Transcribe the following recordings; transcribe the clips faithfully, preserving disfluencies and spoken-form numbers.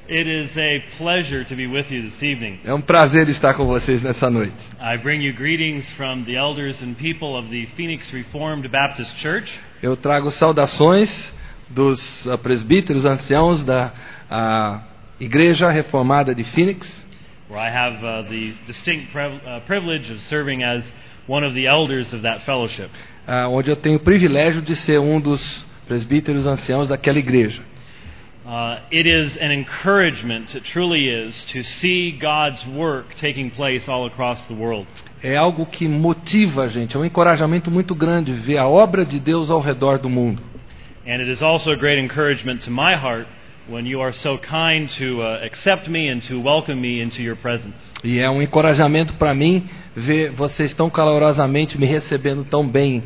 It is a pleasure to be with you this evening. É um prazer estar com vocês nessa noite. I bring you greetings from the elders and people of the Phoenix Reformed Baptist Church. Eu trago saudações dos uh, presbíteros anciãos da uh, Igreja Reformada de Phoenix, where I have uh, the distinct priv- uh, privilege of serving as one of the elders of that fellowship. Uh, onde eu tenho o privilégio de ser um dos presbíteros anciãos daquela igreja. Uh, it is an encouragement, it truly is, to see God's work taking place all across the world. É algo que motiva a gente, é um encorajamento muito grande ver a obra de Deus ao redor do mundo. And it is also a great encouragement to my heart when you are so kind to uh, accept me and to welcome me into your presence. E é um encorajamento para mim ver vocês tão calorosamente me recebendo tão bem.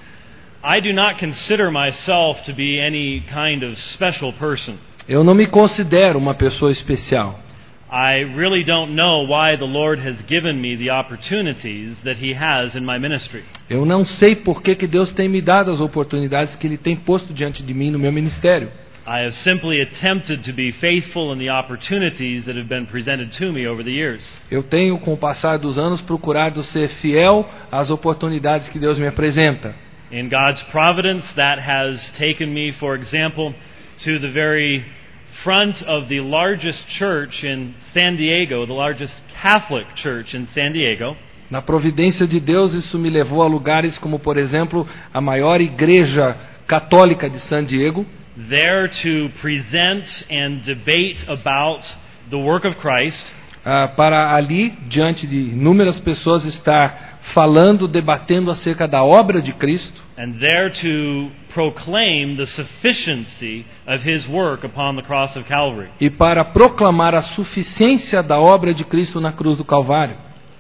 I do not consider myself to be any kind of special person. Eu não me considero uma pessoa especial. I really don't know why the Lord has given me the opportunities that He has in my ministry. Eu não sei por que que Deus tem me dado as oportunidades que Ele tem posto diante de mim no meu ministério. I have simply attempted to be faithful in the opportunities that have been presented to me over the years. Eu tenho, com o passar dos anos, procurado ser fiel às oportunidades que Deus me apresenta. In God's providence, that has taken me, for example, to the very front of the largest church in San Diego, the largest Catholic church in San Diego. Na providência de Deus, isso me levou a lugares como, por exemplo, a maior igreja católica de San Diego. There to present and debate about the work of Christ. Uh, para ali, diante de inúmeras pessoas, estar falando, debatendo acerca da obra de Cristo. And there to proclaim the sufficiency of His work upon the cross of Calvary. E para proclamar a suficiência da obra de Cristo na cruz do Calvário.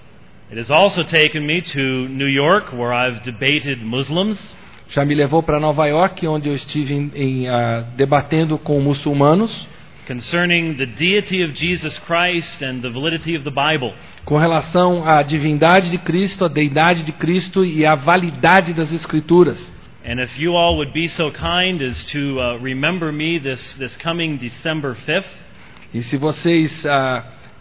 It has also taken me to New York, where I've debated Muslims. Já me levou para Nova York, onde eu estive em, em, uh, debatendo com muçulmanos. Concerning the deity of Jesus Christ and the validity of the Bible. Com relação à divindade de Cristo, a deidade de Cristo e a validade das Escrituras. And if you all would be so kind as to uh, remember me this this coming December fifth. E se vocês uh,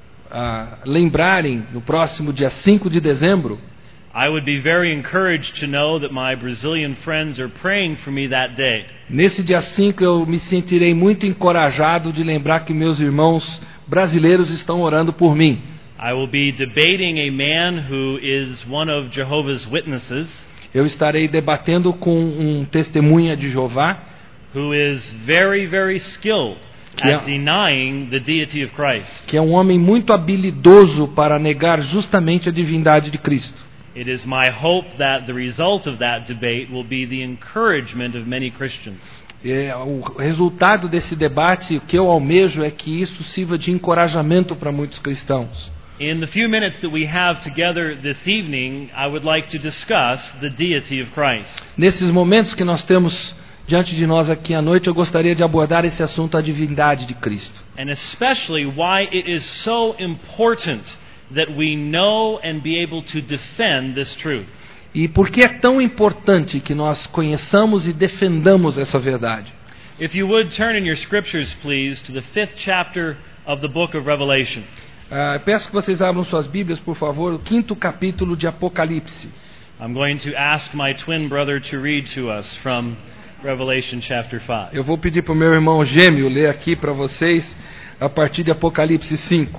uh, lembrarem, no próximo dia cinco de dezembro, I would be very encouraged to know that my Brazilian friends are praying for me that day. Nesse dia cinco eu me sentirei muito encorajado de lembrar que meus irmãos brasileiros estão orando por mim. I will be debating a man who is one of Jehovah's Witnesses. Eu estarei debatendo com um testemunha de Jeová, who is very very skilled que é, at denying the deity of Christ. Que é um homem muito habilidoso para negar justamente a divindade de Cristo. It is my hope that the result of that debate will be the encouragement of many Christians. É, o resultado desse debate, o que eu almejo é que isso sirva de encorajamento para muitos cristãos. In the few minutes that we have together this evening, I would like to discuss the deity of Christ. Nesses momentos que nós temos diante de nós aqui à noite, eu gostaria de abordar esse assunto, a divindade de Cristo. And especially why it is so important that we know and be able to defend this truth. E por que é tão importante que nós conheçamos e defendamos essa verdade? If you would turn in your scriptures, please, to the fifth chapter of the book of Revelation. Uh, peço que vocês abram suas Bíblias, por favor, o quinto capítulo de Apocalipse. I'm going to ask my twin brother to read to us from Revelation chapter five. Eu vou pedir para o meu irmão gêmeo ler aqui para vocês a partir de Apocalipse cinco.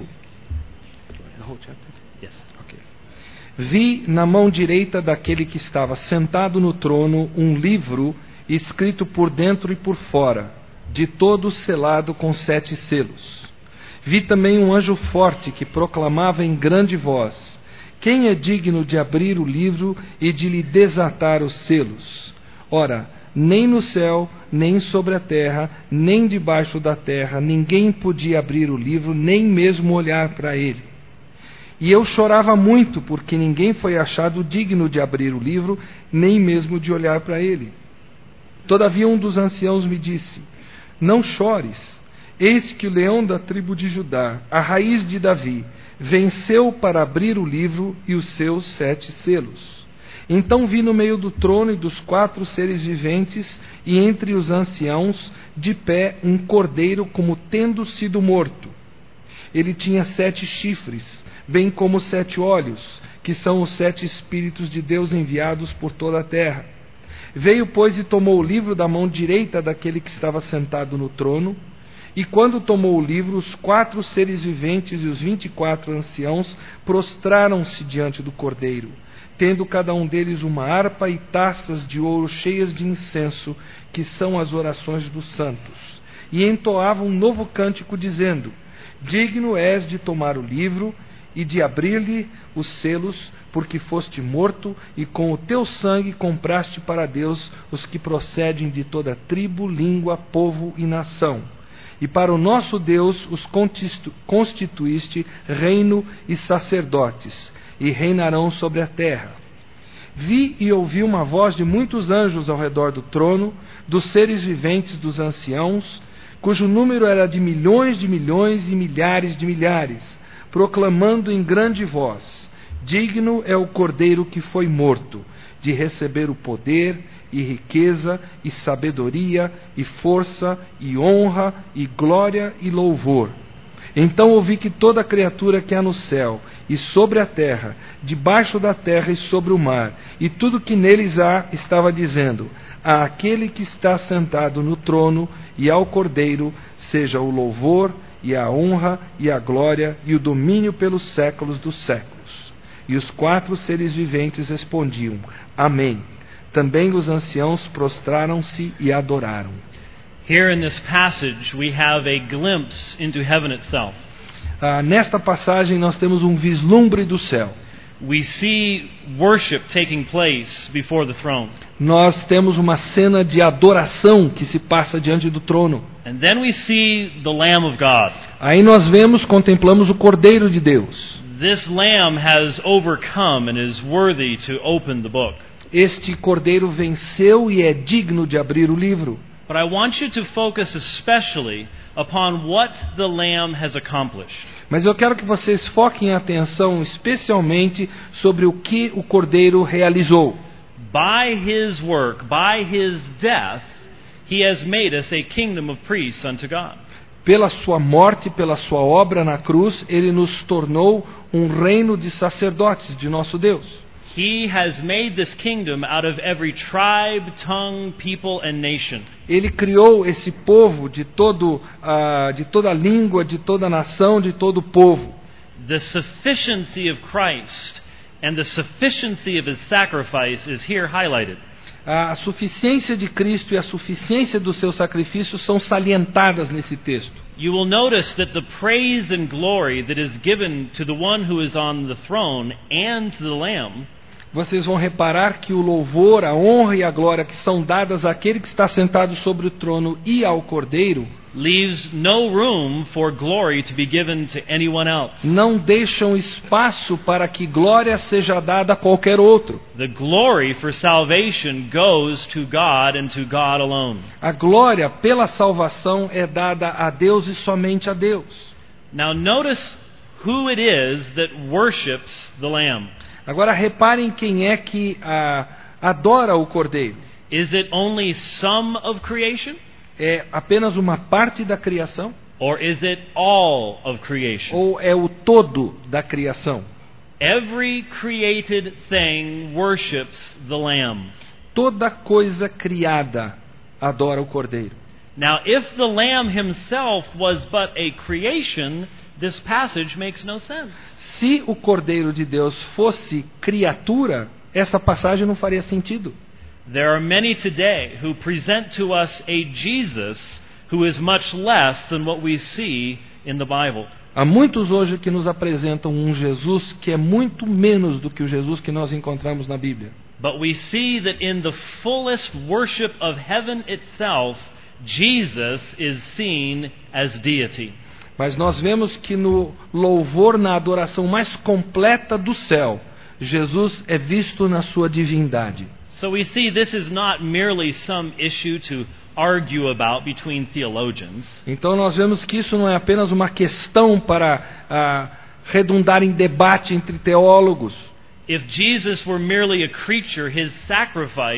Yes. Okay. Vi na mão direita daquele que estava sentado no trono um livro escrito por dentro e por fora, de todo selado com sete selos. Vi também um anjo forte que proclamava em grande voz: quem é digno de abrir o livro e de lhe desatar os selos? Ora, nem no céu, nem sobre a terra, nem debaixo da terra, ninguém podia abrir o livro, nem mesmo olhar para ele. E eu chorava muito, porque ninguém foi achado digno de abrir o livro, nem mesmo de olhar para ele. Todavia um dos anciãos me disse: não chores, eis que o leão da tribo de Judá, a raiz de Davi, venceu para abrir o livro e os seus sete selos. Então vi no meio do trono e dos quatro seres viventes, e entre os anciãos, de pé, um cordeiro como tendo sido morto. Ele tinha sete chifres, bem como sete olhos, que são os sete Espíritos de Deus enviados por toda a terra. Veio, pois, e tomou o livro da mão direita daquele que estava sentado no trono, e quando tomou o livro, os quatro seres viventes e os vinte e quatro anciãos prostraram-se diante do Cordeiro, tendo cada um deles uma harpa e taças de ouro cheias de incenso, que são as orações dos santos. E entoavam um novo cântico, dizendo: Digno és de tomar o livro e de abrir-lhe os selos, porque foste morto, e com o teu sangue compraste para Deus os que procedem de toda tribo, língua, povo e nação. E para o nosso Deus os constituíste reino e sacerdotes, e reinarão sobre a terra. Vi e ouvi uma voz de muitos anjos ao redor do trono, dos seres viventes dos anciãos, cujo número era de milhões de milhões e milhares de milhares, proclamando em grande voz: Digno é o Cordeiro que foi morto, de receber o poder e riqueza e sabedoria e força e honra e glória e louvor. Então ouvi que toda criatura que há no céu e sobre a terra, debaixo da terra e sobre o mar, e tudo que neles há, estava dizendo: a aquele que está sentado no trono e ao Cordeiro seja o louvor e a honra e a glória e o domínio pelos séculos dos séculos. E os quatro seres viventes respondiam: Amém. Também os anciãos prostraram-se e adoraram. Here in this passage we have a glimpse into heaven itself. Ah, nesta passagem nós temos um vislumbre do céu. We see worship taking place before the throne. Nós temos uma cena de adoração que se passa diante do trono. And then we see the Lamb of God. Aí nós vemos, contemplamos o Cordeiro de Deus. This Lamb has overcome and is worthy to open the book. Este Cordeiro venceu e é digno de abrir o livro. But I want you to focus especially upon what the Lamb has accomplished. Mas eu quero que vocês foquem a atenção especialmente sobre o que o Cordeiro realizou. By his work, by his death, he has made us a kingdom of priests unto God. Pela sua morte, pela sua obra na cruz, ele nos tornou um reino de sacerdotes de nosso Deus. He has made this kingdom out of every tribe, tongue, people and nation. Ele criou esse povo de todo, uh, de toda língua, de toda nação, de todo povo. The sufficiency of Christ and the sufficiency of his sacrifice is here highlighted. A suficiência de Cristo e a suficiência do seu sacrifício são salientadas nesse texto. You will notice that the praise and glory that is given to the one who is on the throne and to the Lamb, vocês vão reparar que o louvor, a honra e a glória que são dadas àquele que está sentado sobre o trono e ao Cordeiro, leaves no room for glory to be given to anyone else. Não deixam espaço para que glória seja dada a qualquer outro. The glory for salvation goes to God and to God alone. A glória pela salvação é dada a Deus e somente a Deus. Now notice who it is that worships the Lamb. Agora reparem quem é que ah, adora o Cordeiro. Is it only some of creation? É apenas uma parte da criação? Or is it all of creation? Ou é o todo da criação? Every created thing worships the Lamb. Toda coisa criada adora o Cordeiro. Now, if the Lamb himself was but a creation, this passage makes no sense. Se o Cordeiro de Deus fosse criatura, essa passagem não faria sentido. There are many today who present to us a Jesus who is much less than what we see in the Bible. Há muitos hoje que nos apresentam um Jesus que é muito menos do que o Jesus que nós encontramos na Bíblia. But we see that in the fullest worship of heaven itself, Jesus is seen as deity. Mas nós vemos que no louvor, na adoração mais completa do céu, Jesus é visto na sua divindade. So we see this is not merely some issue to argue about between theologians. Então nós vemos que isso não é apenas uma questão para ah, redundar em debate entre teólogos. If Jesus were merely a creature, his sacrifice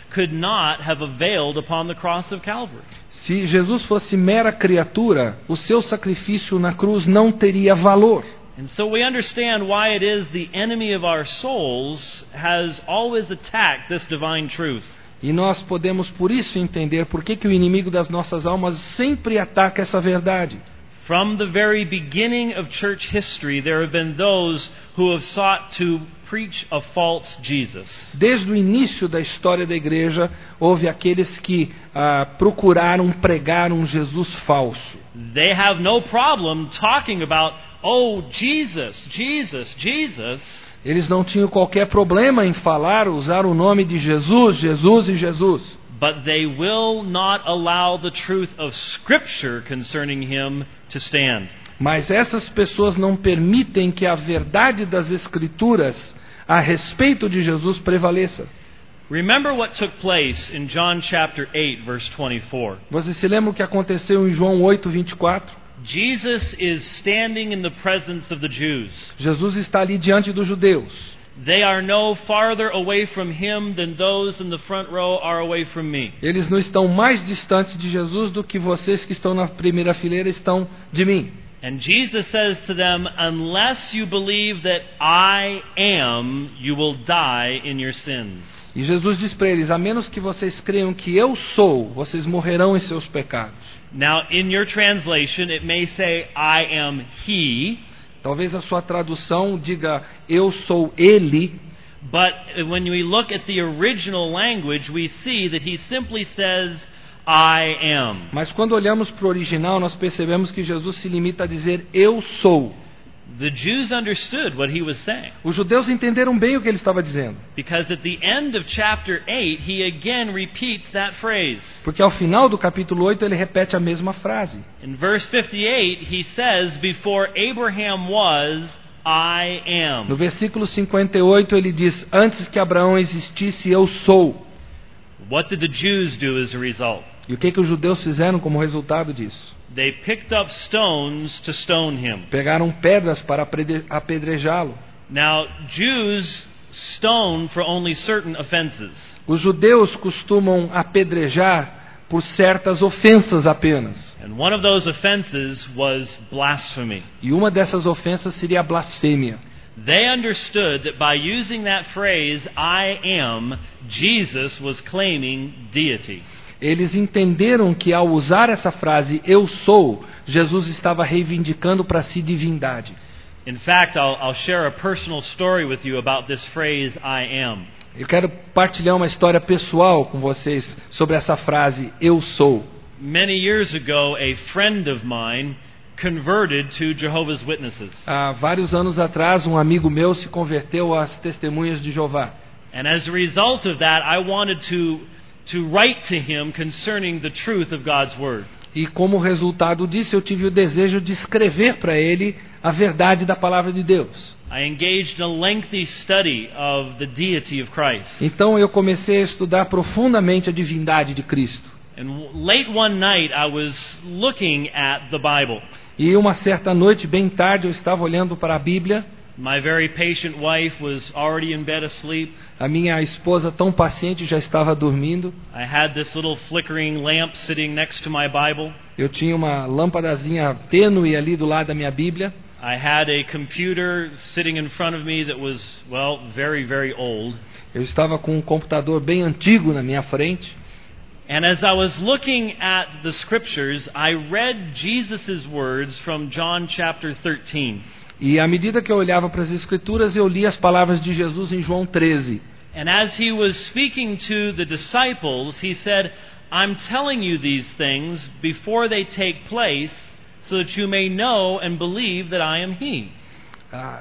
could not have availed upon the cross of Calvary. Se Jesus fosse mera criatura, o seu sacrifício na cruz não teria valor. And so we understand why it is the enemy of our souls has always attacked this divine truth. E nós podemos por isso entender por que, que o inimigo das nossas almas sempre ataca essa verdade. From the very beginning of church history, there have been those who have sought to preach a false Jesus. Desde o início da história da igreja, houve aqueles que ah, procuraram pregar um Jesus falso. They have no problem talking about, oh, Jesus, Jesus, Jesus. Eles não tinham qualquer problema em falar, usar o nome de Jesus, Jesus e Jesus. But they will not allow the truth of Scripture concerning him to stand. Mas essas pessoas não permitem que a verdade das Escrituras a respeito de Jesus prevaleça. Remember what took place in John chapter eight, verse twenty-four. Você se lembra o que aconteceu em João oito, vinte e quatro? Jesus is standing in the presence of the Jews. Jesus está ali diante dos judeus. They are no farther away from him than those in the front row are away from me. Eles não estão mais distantes de Jesus do que vocês que estão na primeira fileira estão de mim. And Jesus says to them, unless you believe that I am, you will die in your sins. E Jesus diz para eles, a menos que vocês creiam que eu sou, vocês morrerão em seus pecados. Now, in your translation, it may say, I am he. Talvez a sua tradução diga, eu sou ele. But when we look at the original language, we see that he simply says, I am. Mas quando olhamos para o original, nós percebemos que Jesus se limita a dizer, eu sou. The Jews understood what he was saying. Os judeus entenderam bem o que ele estava dizendo. Because at the end of chapter eight, he again repeats that phrase. Porque ao final do capítulo oito ele repete a mesma frase. In verse fifty-eight, he says, before Abraham was, I am. No versículo cinquenta e oito ele diz, antes que Abraão existisse, eu sou. What did the Jews do as a result? E o que que os judeus fizeram como resultado disso? They picked up stones to stone him. Pegaram pedras para apedrejá-lo. Now, Jews stone for only certain offenses. Os judeus costumam apedrejar por certas ofensas apenas. And one of those offenses was blasphemy. E uma dessas ofensas seria a blasfêmia. They understood that by using that phrase, I am, Jesus was claiming deity. Eles entenderam que ao usar essa frase, eu sou, Jesus estava reivindicando para si divindade. In fact, I'll, I'll share a personal story with you about this phrase, I am. Eu quero partilhar uma história pessoal com vocês sobre essa frase, eu sou. Many years ago, a friend of mine converted to Jehovah's Witnesses. Há vários anos atrás, um amigo meu se converteu às Testemunhas de Jeová. And as a result of that, I wanted to to write to him concerning the truth of God's word. E como resultado disso, eu tive o desejo de escrever para ele a verdade da palavra de Deus. I engaged in a lengthy study of the deity of Christ. Então eu comecei a estudar profundamente a divindade de Cristo. And late one night I was looking at the Bible. E uma certa noite, bem tarde, eu estava olhando para a Bíblia. My very patient wife was already in bed asleep. A minha esposa, tão paciente, já estava dormindo. I had this little flickering lamp sitting next to my Bible. Eu tinha uma lâmpadazinha tênue ali do lado da minha Bíblia. I had a computer sitting in front of me that was, well, very, very old. Eu estava com um computador bem antigo na minha frente. And as I was looking at the scriptures, I read Jesus' words from John chapter thirteen. E à medida que eu olhava para as Escrituras, eu li as palavras de Jesus em João treze. And as he was speaking to the disciples, he said, I'm telling you these things before they take place, so that you may know and believe that I am he. Ah,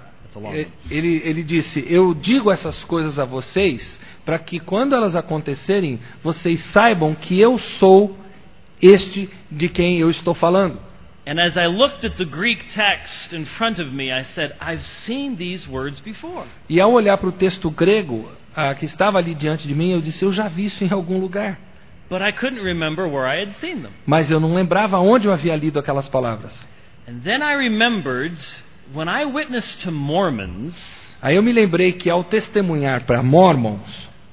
ele, ele disse, eu digo essas coisas a vocês, para que quando elas acontecerem, vocês saibam que eu sou este de quem eu estou falando. And as I looked at the Greek text in front of me, I said, I've seen these words before. E ao olhar para o texto grego ah, que estava ali diante de mim, eu disse, eu já vi isso em algum lugar. But I couldn't remember where I had seen them. Mas eu não lembrava onde eu havia lido aquelas palavras. And then I remembered when I witnessed to Mormons. Aí eu me lembrei que ao testemunhar para Mormons,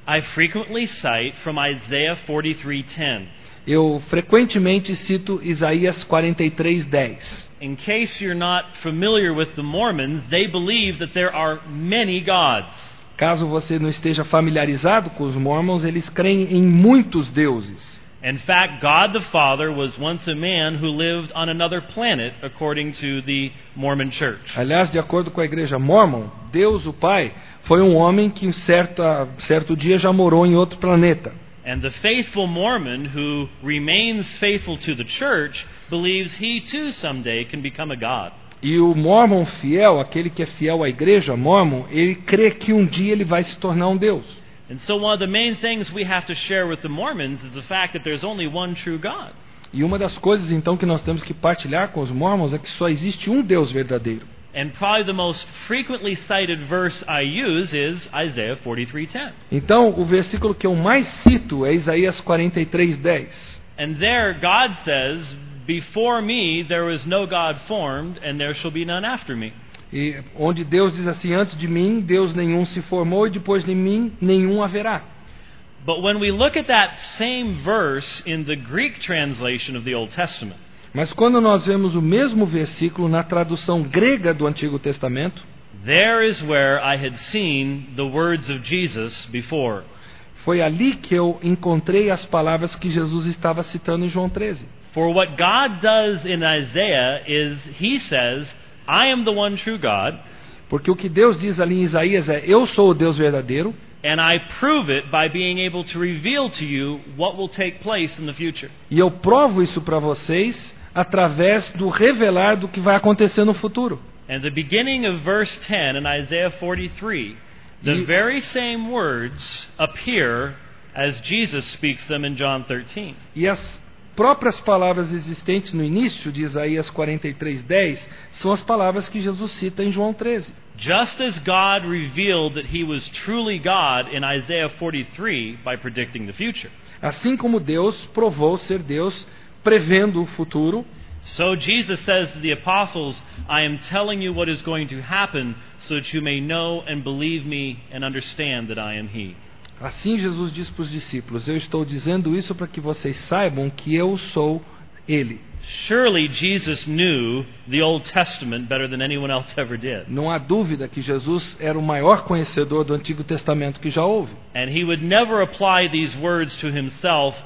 I frequently cite from Isaiah forty-three ten. Eu frequentemente cito Isaías quarenta e três, dez. In case you're not familiar with the Mormons, they believe that there are many gods. Caso você não esteja familiarizado com os Mormons, eles creem em muitos deuses. In fact, God the Father was once a man who lived on another planet, according to the Mormon Church. Aliás, de acordo com a igreja Mormon, Deus, o Pai, foi um homem que um certo, certo dia já morou em outro planeta. And the faithful Mormon who remains faithful to the church believes he too someday can become a god. E o Mormon fiel, aquele que é fiel à igreja Mormon, ele crê que um dia ele vai se tornar um Deus. And so one of the main things we have to share with the Mormons is the fact that there's only one true God. E uma das coisas então que nós temos que partilhar com os Mormons é que só existe um Deus verdadeiro. And probably the most frequently cited verse I use is Isaiah forty-three ten. Então, o versículo que eu mais cito é Isaías quarenta e três, dez. And there God says, "Before me there was no God formed, and there shall be none after me." E onde Deus diz assim: antes de mim Deus nenhum se formou e depois de mim nenhum haverá. But when we look at that same verse in the Greek translation of the Old Testament, Mas quando nós vemos o mesmo versículo na tradução grega do Antigo Testamento, there is where I had seen the words of Jesus before. foi ali que eu encontrei as palavras que Jesus estava citando em João treze. For what God does in Isaiah is he says, "I am the one true God." Porque o que Deus diz ali em Isaías é: eu sou o Deus verdadeiro. And I prove it by being able to reveal to you what will take place in the future. E eu provo isso para vocês através do revelar do que vai acontecer no futuro. And the beginning of verse ten in Isaiah forty-three, the E- very same words appear as Jesus speaks them in John thirteen. E as próprias palavras existentes no início de Isaías quarenta e três, dez são as palavras que Jesus cita em João treze. Just as God revealed that he was truly God in Isaiah forty-three by predicting the future, Assim como Deus provou ser Deus prevendo o futuro, so Jesus says to the apostles, "I am telling you what is going to happen so that you may know and believe me and understand that I am he." assim Jesus diz para os discípulos: eu estou dizendo isso para que vocês saibam que eu sou Ele. Surely Jesus knew the Old Testament better than anyone else ever did. Não há dúvida que Jesus era o maior conhecedor do Antigo Testamento que já houve. And he would never apply these words to himself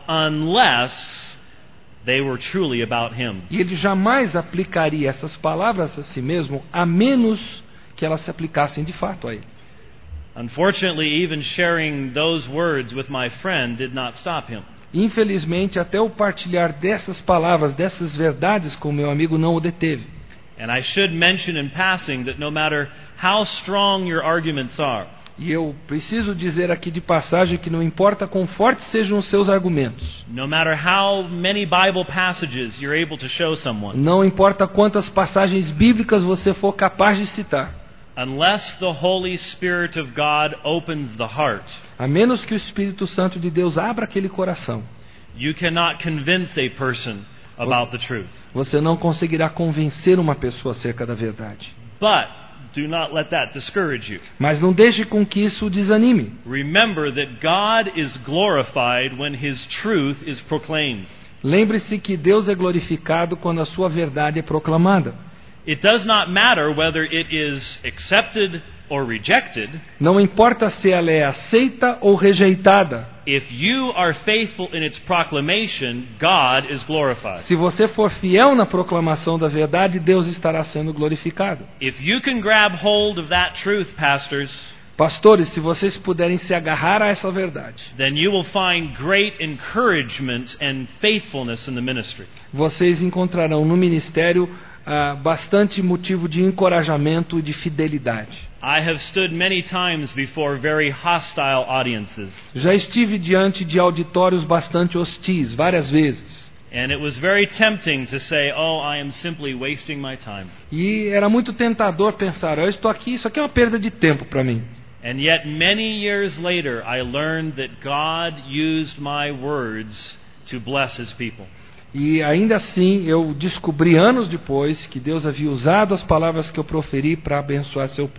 unless they were truly about him. E ele jamais aplicaria essas palavras a si mesmo, a menos que elas se aplicassem de fato a ele. Unfortunately, even sharing those words with my friend did not stop him. Infelizmente, até o partilhar dessas palavras, dessas verdades com meu amigo não o deteve. And I should mention in passing that no matter how strong your arguments are, E eu preciso dizer aqui de passagem que não importa quão fortes sejam os seus argumentos, no matter how many Bible passages you're able to show someone, não importa quantas passagens bíblicas você for capaz de citar, unless the Holy Spirit of God opens the heart, a menos que o Espírito Santo de Deus abra aquele coração, you cannot convince a person about the truth. você não conseguirá convencer uma pessoa acerca da verdade. But do not let that discourage you. Mas não deixe com que isso o desanime. Remember that God is glorified when His truth is proclaimed. Lembre-se que Deus é glorificado quando a sua verdade é proclamada. It does not matter whether it is accepted or rejected. Não importa se ela é aceita ou rejeitada. If you are faithful in its proclamation, God is glorified. Se você for fiel na proclamação da verdade, Deus estará sendo glorificado. If you can grab hold of that truth, pastors, Pastores, se vocês puderem se agarrar a essa verdade, then you will find great encouragement and faithfulness in the ministry. vocês encontrarão no ministério ah, bastante motivo de encorajamento e de fidelidade. I have stood many times before very hostile audiences, Já estive diante de auditórios bastante hostis, várias vezes. and it was very tempting to say, "Oh, I am simply wasting my time." E era muito tentador pensar: eu estou aqui, isso aqui é uma perda de tempo para mim. And yet many years later, I learned that God used my words to bless His people. E ainda assim eu descobri anos depois que Deus havia usado as palavras que eu proferi para abençoar seu povo.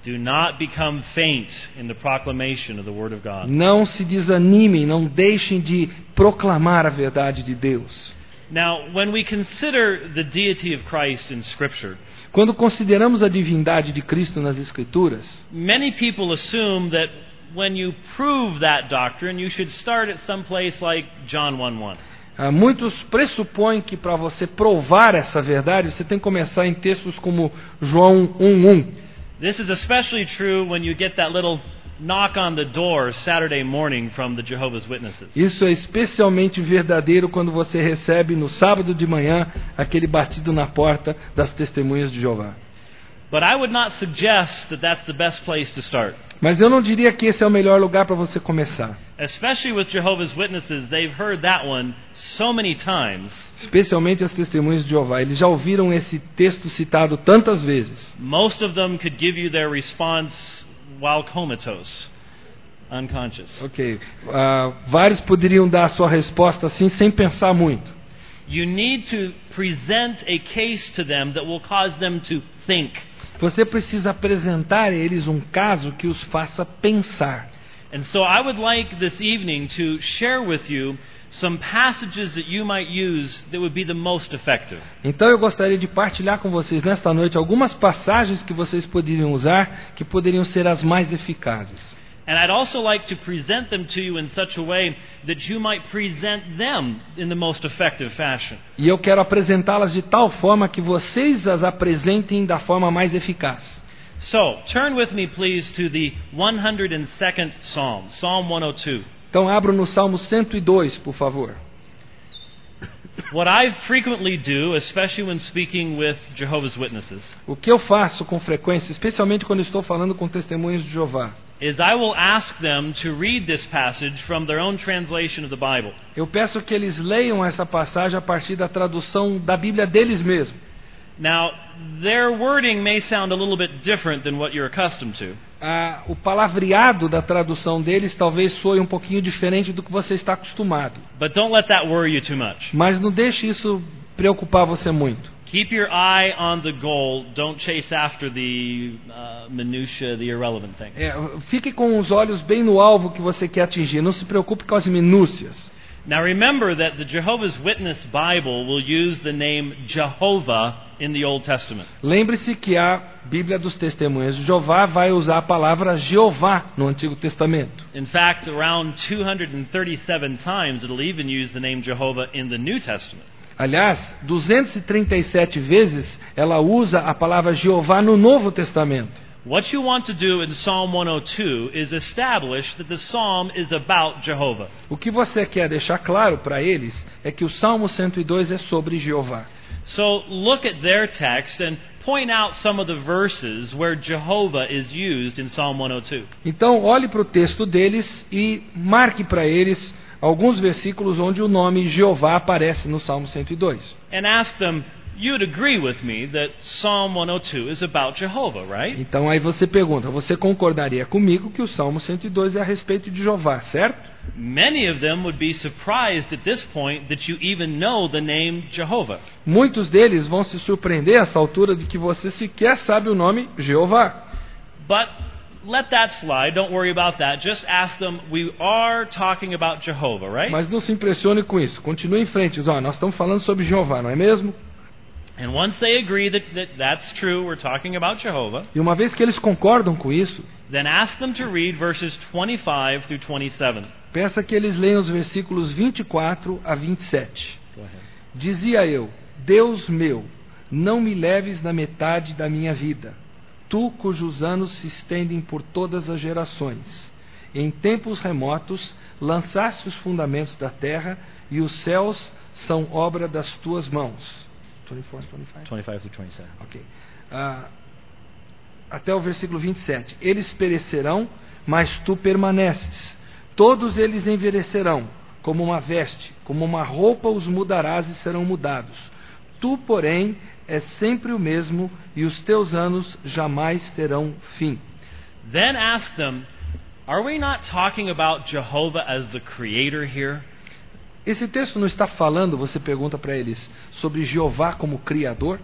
Do not become faint in the proclamation of the Word of God. Não se desanimem, não deixem de proclamar a verdade de Deus. Now, when we consider the deity of Christ in Scripture, Quando consideramos a divindade de Cristo nas Escrituras, many people assume that when you prove that doctrine, you should start at some place like John one one. ah, muitos pressupõem que para você provar essa verdade, você tem que começar em textos como João um um. This is especially true when you get that little knock on the door Saturday morning from the Jehovah's Witnesses. Isso é especialmente verdadeiro quando você recebe no sábado de manhã aquele batido na porta das testemunhas de Jeová. But I would not suggest that that's the best place to start. Mas eu não diria que esse é o melhor lugar para você começar. Especially with Jehovah's Witnesses, they've heard that one so many times. Especialmente as testemunhas de Jeová. Eles já ouviram esse texto citado tantas vezes. Most of them could give you their response while comatose, unconscious. Ok. Ah, vários poderiam dar a sua resposta assim, sem pensar muito. You need to present a case to them that will cause them to think. Você precisa apresentar a eles um caso que os faça pensar. And so I would like this evening to share with you some passages that you might use that would be the most effective. Então eu gostaria de partilhar com vocês nesta noite algumas passagens que vocês poderiam usar, que poderiam ser as mais eficazes. And I'd also like to present them to you in such a way that you might present them in the most effective fashion. E eu quero apresentá-las de tal forma que vocês as apresentem da forma mais eficaz. So, turn with me please to the one hundred second Psalm, Psalm one oh two. Então abro no Salmo cento e dois, por favor. What I frequently do, especially when speaking with Jehovah's Witnesses, O que eu faço com frequência, especialmente quando estou falando com testemunhas de Jeová, is I will ask them to read this passage from their own translation of the Bible. eu peço que eles leiam essa passagem a partir da tradução da Bíblia deles mesmos. Now, their wording may sound a little bit different than what you're accustomed to. Ah, o palavreado da tradução deles talvez soe um pouquinho diferente do que você está acostumado. But don't let that worry you too much. Mas não deixe isso preocupar você muito. Keep your eye on the goal. Don't chase after the uh, minutia, the irrelevant things. É, fique com os olhos bem no alvo que você quer atingir. Não se preocupe com as minúcias. Now remember that the Jehovah's Witness Bible will use the name Jehovah in the Old Testament. Lembre-se que a Bíblia dos Testemunhas de Jeová vai usar a palavra Jeová no Antigo Testamento. In fact, around two hundred thirty-seven times it'll even use the name Jehovah in the New Testament. Aliás, duzentas e trinta e sete vezes ela usa a palavra Jeová no Novo Testamento. What you want to do in Psalm one oh two is establish that the psalm is about Jehovah. O que você quer deixar claro para eles é que o Salmo cento e dois é sobre Jeová. So look at their text and point out some of the verses where Jehovah is used in Psalm one oh two. Então, olhe para o texto deles e marque para eles alguns versículos onde o nome Jeová aparece no Salmo cento e dois. And ask them, you'd agree with me that Psalm one oh two is about Jehovah, right? Então aí você pergunta, você concordaria comigo que o Salmo cento e dois é a respeito de Jeová, certo? Many of them would be surprised at this point that you even know the name Jehovah. Muitos deles vão se surpreender a essa altura de que você sequer sabe o nome Jeová. But let that slide. Don't worry about that. Just ask them, we are talking about Jehovah, right? Mas não se impressione com isso. Continue em frente. Ó, nós estamos falando sobre Jeová, não é mesmo? And once they agree that, that that's true, we're talking about Jehovah, E uma vez que eles concordam com isso, then ask them to read verses twenty-five through twenty-seven. peça que eles leiam os versículos vinte e quatro a vinte e sete. Go ahead. Dizia eu, Deus meu, não me leves na metade da minha vida, tu cujos anos se estendem por todas as gerações. Em tempos remotos lançaste os fundamentos da terra e os céus são obra das tuas mãos. vinte e quatro, vinte e cinco? twenty-five through twenty-seven. Ok. Ah, até o versículo vinte e sete. Eles perecerão, mas tu permaneces. Todos eles envelhecerão, como uma veste, como uma roupa os mudarás e serão mudados. Tu, porém, és sempre o mesmo, e os teus anos jamais terão fim. Then ask them, are we not talking about Jehovah as the creator here? Esse texto não está falando, você pergunta para eles, sobre Jeová como Criador?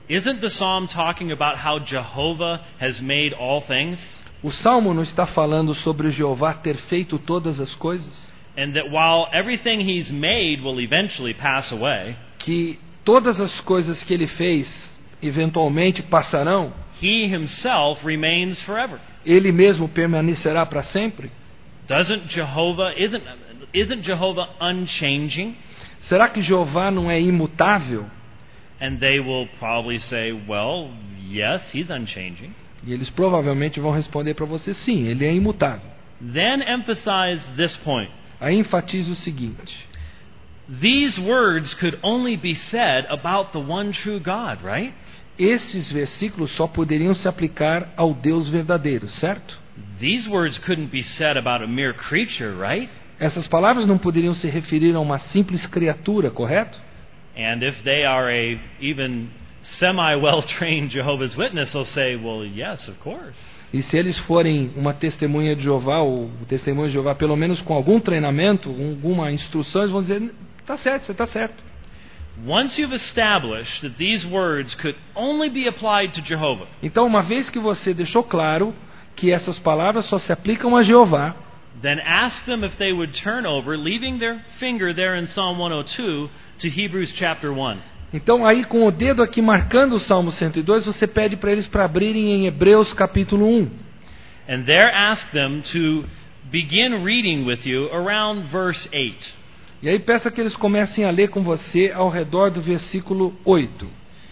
Isn't the psalm talking about how Jehovah has made all things? O Salmo não está falando sobre Jeová ter feito todas as coisas? And that while everything he's made will eventually pass away, Que todas as coisas que ele fez eventualmente passarão? he himself remains forever. Ele mesmo permanecerá para sempre? Doesn't Jehovah, isn't, isn't Jehovah unchanging? Será que Jeová não é imutável? And they will probably say, well, yes, he's unchanging. E eles provavelmente vão responder para você, sim, ele é imutável. Then emphasize this point. Aí enfatiza o seguinte: These words could only be said about the one true God, right? esses versículos só poderiam se aplicar ao Deus verdadeiro, certo? These words couldn't be said about a mere creature, right? Essas palavras não poderiam se referir a uma simples criatura, correto? And if they are a even semi-well-trained Jehovah's Witness, they'll say, well, yes, of course. E se eles forem uma testemunha de Jeová, ou testemunha de Jeová, pelo menos com algum treinamento, alguma instrução, eles vão dizer, tá certo, você está certo. Once you've established that these words could only be applied to Jehovah, Então, uma vez que você deixou claro que essas palavras só se aplicam a Jeová, then ask them if they would turn over, leaving their finger there in Psalm one oh two, to Hebrews chapter one. então aí com o dedo aqui marcando o Salmo cento e dois, você pede para eles para abrirem em Hebreus capítulo um. And there ask them to begin reading with you around verse eight. E aí peça que eles comecem a ler com você ao redor do versículo oito.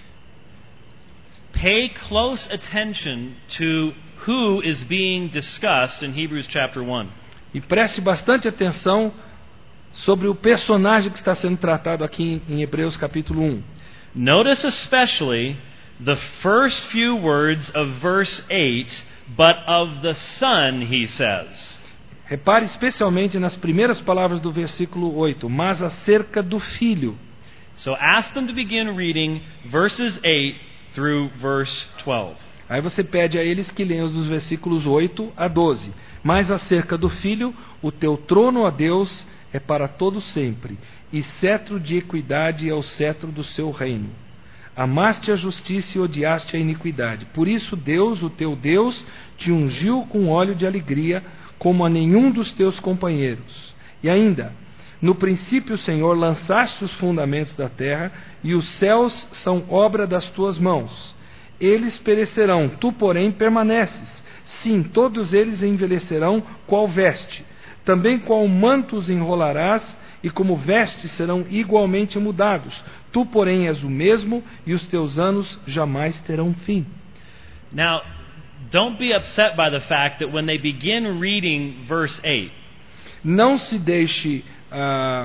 Pay close attention to who is being discussed in Hebrews chapter one. E preste bastante atenção sobre o personagem que está sendo tratado aqui em Hebreus capítulo um. Notice especially the first few words of verse eight, but of the Son, he says. Repare especialmente nas primeiras palavras do versículo oito, mas acerca do Filho. So ask them to begin reading verses eight through verse twelve. Aí você pede a eles que leiam dos versículos oito a doze. Mas acerca do Filho, o teu trono, ó Deus, é para todo sempre, e cetro de equidade é o cetro do seu reino. Amaste a justiça e odiaste a iniquidade. Por isso Deus, o teu Deus, te ungiu com óleo de alegria, como a nenhum dos teus companheiros. E ainda, no princípio, Senhor, lançaste os fundamentos da terra, e os céus são obra das tuas mãos. Eles perecerão, tu, porém, permaneces. Sim, todos eles envelhecerão qual veste. Também qual manto os enrolarás, e como vestes serão igualmente mudados. Tu, porém, és o mesmo, e os teus anos jamais terão fim. Now, don't be upset by the fact that when they begin reading verse eight, Não se deixe ah,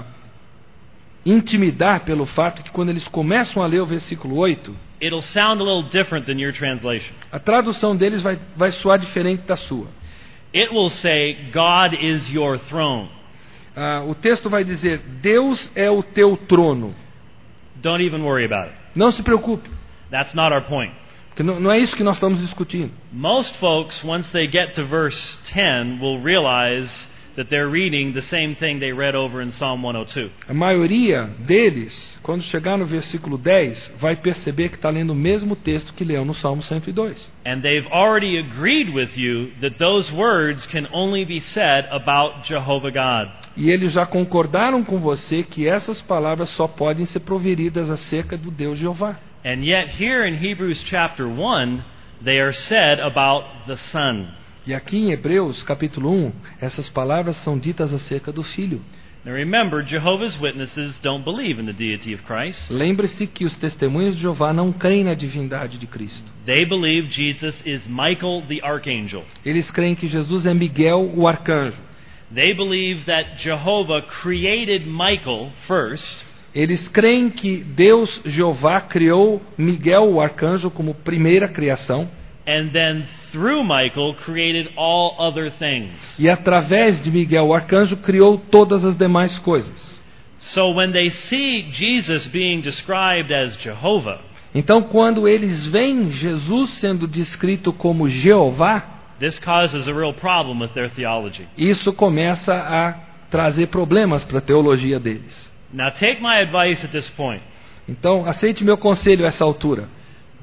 intimidar pelo fato que quando eles começam a ler o versículo oito, it'll sound a little different than your translation. a tradução deles vai, vai soar diferente da sua. It will say, God is your throne. Ah, o texto vai dizer, Deus é o teu trono. Don't even worry about it. Não se preocupe, That's not our point. porque não, não é isso que nós estamos discutindo. Most folks, once they get to verse ten, will realize that they're reading the same thing they read over in Psalm one oh two. A maioria deles, quando chegar no versículo dez, vai perceber que está lendo o mesmo texto que leu no Salmo cento e dois. And they've already agreed with you that those words can only be said about Jehovah God. E eles já concordaram com você que essas palavras só podem ser proferidas acerca do Deus Jeová. And yet here in Hebrews chapter one, they are said about the Son. E aqui em Hebreus, capítulo um, essas palavras são ditas acerca do Filho. Now remember, Jehovah's Witnesses don't believe in the deity of Christ. Lembre-se que os testemunhos de Jeová não creem na divindade de Cristo. They believe Jesus is Michael the archangel. Eles creem que Jesus é Miguel, o arcanjo. They believe that Jehovah created Michael first, Eles creem que Deus, Jeová, criou Miguel, o arcanjo, como primeira criação. and then through Michael created all other things. E através de Miguel, o arcanjo, criou todas as demais coisas. So when they see Jesus being described as Jehovah, Então, quando eles veem Jesus sendo descrito como Jeová, this causes a real problem with their theology. isso começa a trazer problemas para a teologia deles. Now take my advice at this point. Então, aceite meu conselho a essa altura.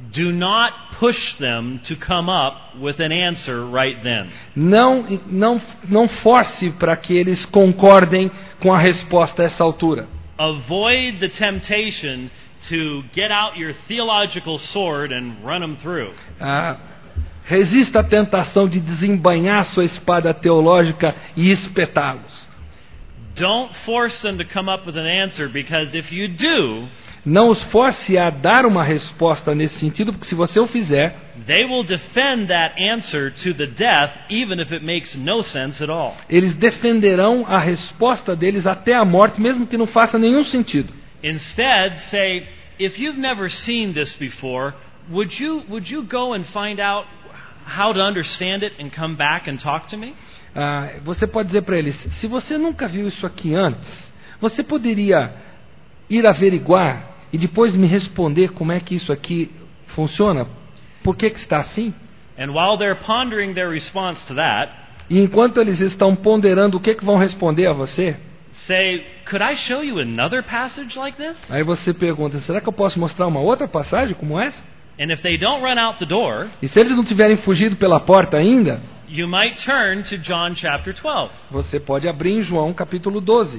Do not push them to come up with an answer right then. Não, não, não force para que eles concordem com a resposta a essa altura. Avoid the temptation to get out your theological sword and run them through. Ah, resista à tentação de desembainhar sua espada teológica e espetá-los. Don't force them to come up with an answer, because if you do, não os force a dar uma resposta nesse sentido, porque se você o fizer, they will defend that answer to the death, even if it makes no sense at all. Eles defenderão a resposta deles até a morte, mesmo que não faça nenhum sentido. Instead, say, if you've never seen this before, would you would you go and find out how to understand it and come back and talk to me? Ah, você pode dizer para eles, se você nunca viu isso aqui antes, você poderia ir averiguar e depois me responder como é que isso aqui funciona? Por que que está assim? And while they're pondering their response to that, e enquanto eles estão ponderando o que que vão responder a você, say, could I show you another passage like this? Aí você pergunta, será que eu posso mostrar uma outra passagem como essa? And if they don't run out the door, e se eles não tiverem fugido pela porta ainda, you might turn to John chapter twelve. Você pode abrir em João capítulo doze.